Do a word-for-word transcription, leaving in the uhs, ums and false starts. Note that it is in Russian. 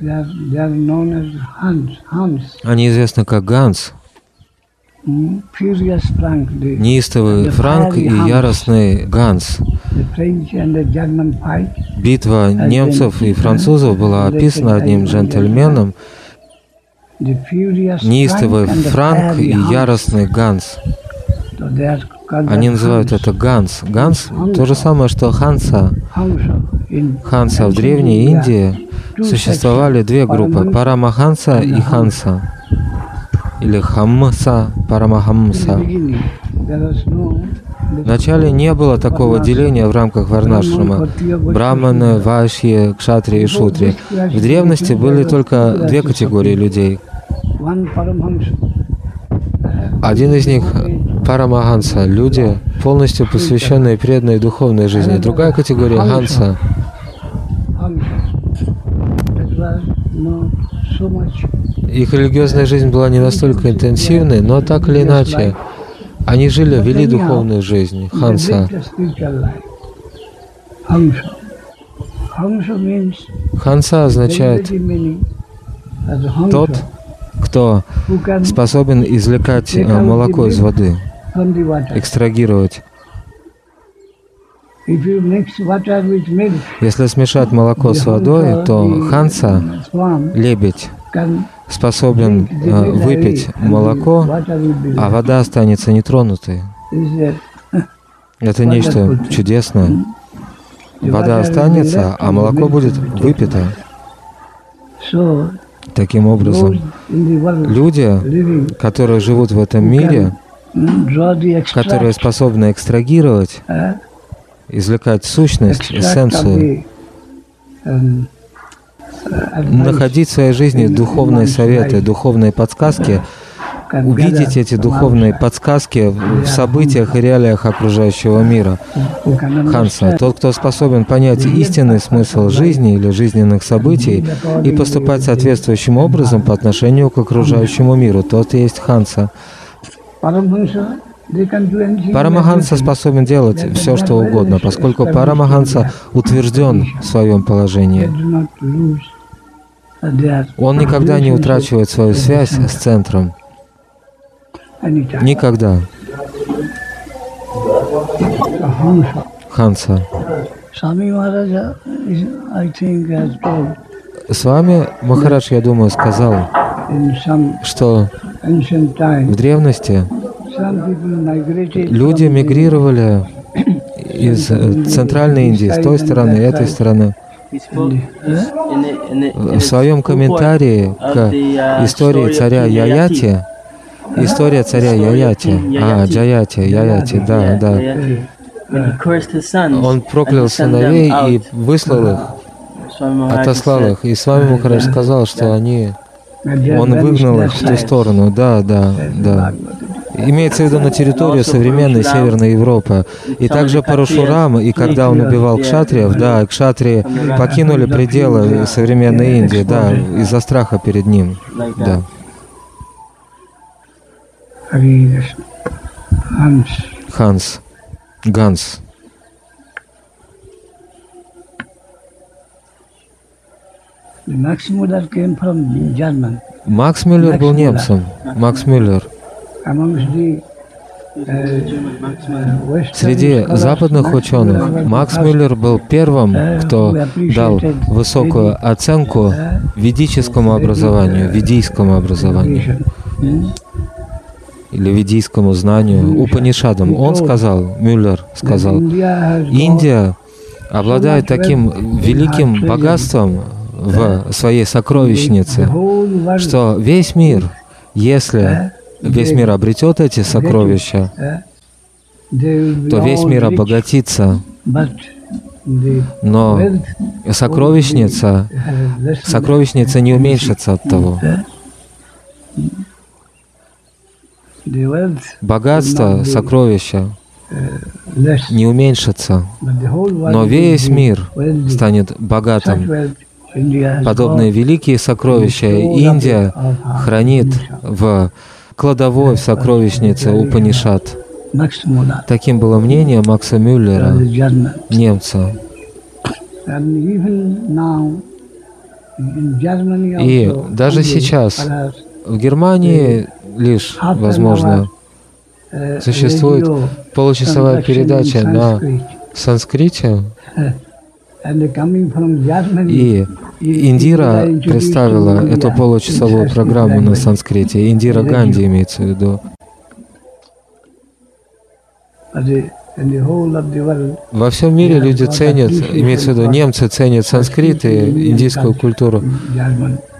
Они известны как Ганс. Неистовый Франк и яростный Ганс. Битва немцев и французов была описана одним джентльменом. Неистовый Франк и яростный Ганс. Они называют это Ганс. Ганс — то же самое, что Ханса. Ханса в Древней Индии существовали две группы — Парамаханса и Ханса. Или Хамса, Парамахамса. Вначале не было такого деления в рамках варнашрама. Браманы, вайшьи, кшатри и шутри. В древности были только две категории людей. Один из них — Парамаханса, люди, полностью посвященные преданной духовной жизни. Другая категория — Ханса. Их религиозная жизнь была не настолько интенсивной, но так или иначе, они жили, вели духовную жизнь. Ханса. Ханса означает тот, кто способен извлекать молоко из воды, экстрагировать. Если смешать молоко с водой, то Ханса, лебедь, способен э, выпить молоко, а вода останется нетронутой. Это нечто чудесное. Вода останется, а молоко будет выпито. Таким образом, люди, которые живут в этом мире, которые способны экстрагировать, извлекать сущность, эссенцию, находить в своей жизни духовные советы, духовные подсказки, увидеть эти духовные подсказки в событиях и реалиях окружающего мира. Ханса — тот, кто способен понять истинный смысл жизни или жизненных событий и поступать соответствующим образом по отношению к окружающему миру. Тот и есть Ханса. Парамаханса способен делать все, что угодно, поскольку Парамаханса утвержден в своем положении. Он никогда не утрачивает свою связь с центром. Никогда. Ханса. С вами Махарадж, я думаю, сказал, что в древности люди мигрировали из Центральной Индии, с той стороны и этой стороны. В своем комментарии к истории царя Яяти, история царя Яяти, а, Джаяти, Яяти, да, да, он проклял сыновей и выслал их, отослал их. И с вами Махарадж сказал, что они, он выгнал их в ту сторону, да, да, да. Имеется в виду на территорию современной Северной Европы. И также Парашурам, и когда он убивал кшатриев, да, кшатрии покинули пределы современной Индии, да, из-за страха перед ним, да. Ханс. Ганс. Макс Мюллер был немцем. Макс Мюллер. Среди западных ученых Макс Мюллер был первым, кто дал высокую оценку ведическому образованию, ведийскому образованию или ведийскому знанию, Упанишадам. Он сказал, Мюллер сказал, Индия обладает таким великим богатством в своей сокровищнице, что весь мир, если весь мир обретет эти сокровища, то весь мир обогатится. Но сокровищница, сокровищница не уменьшится от того. Богатство, сокровища не уменьшится, но весь мир станет богатым. Подобные великие сокровища Индия хранит в кладовой, в сокровищнице Упанишад. Таким было мнение Макса Мюллера, немца. И даже сейчас в Германии лишь, возможно, существует получасовая передача на санскрите, и Индира представила эту получасовую программу на санскрите. Индира Ганди имеется в виду. Во всем мире люди ценят, имеется в виду, немцы ценят санскрит и индийскую культуру.